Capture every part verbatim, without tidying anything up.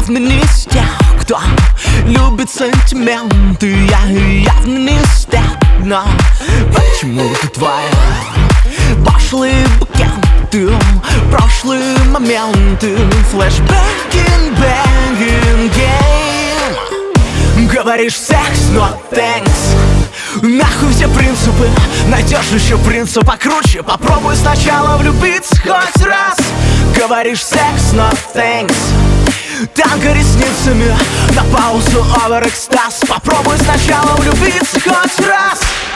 явно не из тех, кто любит сантименты. Я явно не из тех, но почему-то твои пошлые букеты, прошлые моменты, флешбэкинг, бэнгинг, гейм. Говоришь секс, но thanks. Нахуй все принципы, найдешь еще принца покруче. Попробуй сначала влюбиться хоть раз. Говоришь секс, но thanks. Танго ресницами, на паузу over экстаз. Попробуй сначала влюбиться хоть раз.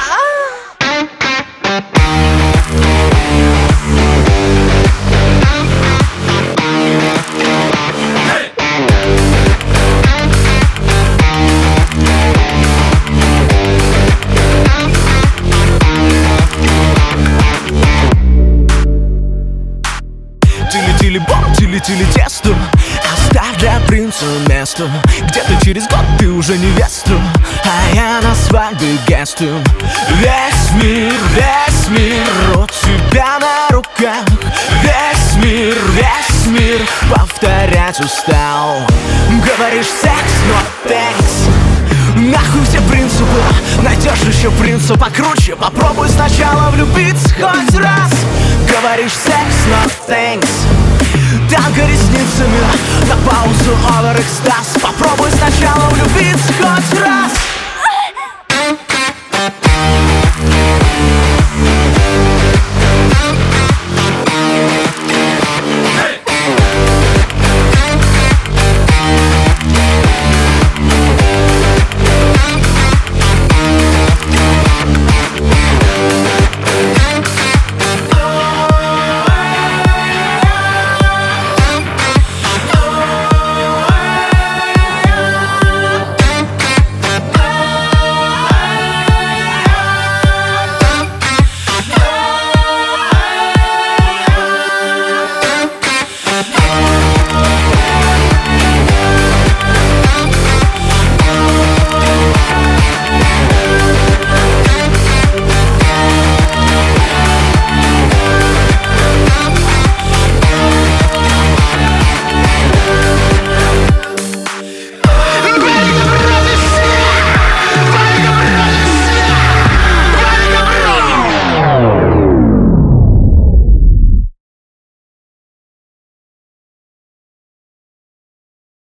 Тили-тили-бом, тили-тили тесто. Оставь для принца место. Где-то через год ты уже невеста, а я на свадьбе гестом. Весь мир, весь мир у тебя на руках. Весь мир, весь мир повторять устал. Говоришь секс, но thanks. Нахуй все принципы, найдешь еще принца покруче. Попробуй сначала влюбиться хоть раз. Говоришь секс, но thanks. Танго ресницами, на паузу over экстаз. Попробуй сначала влюбиться хоть раз.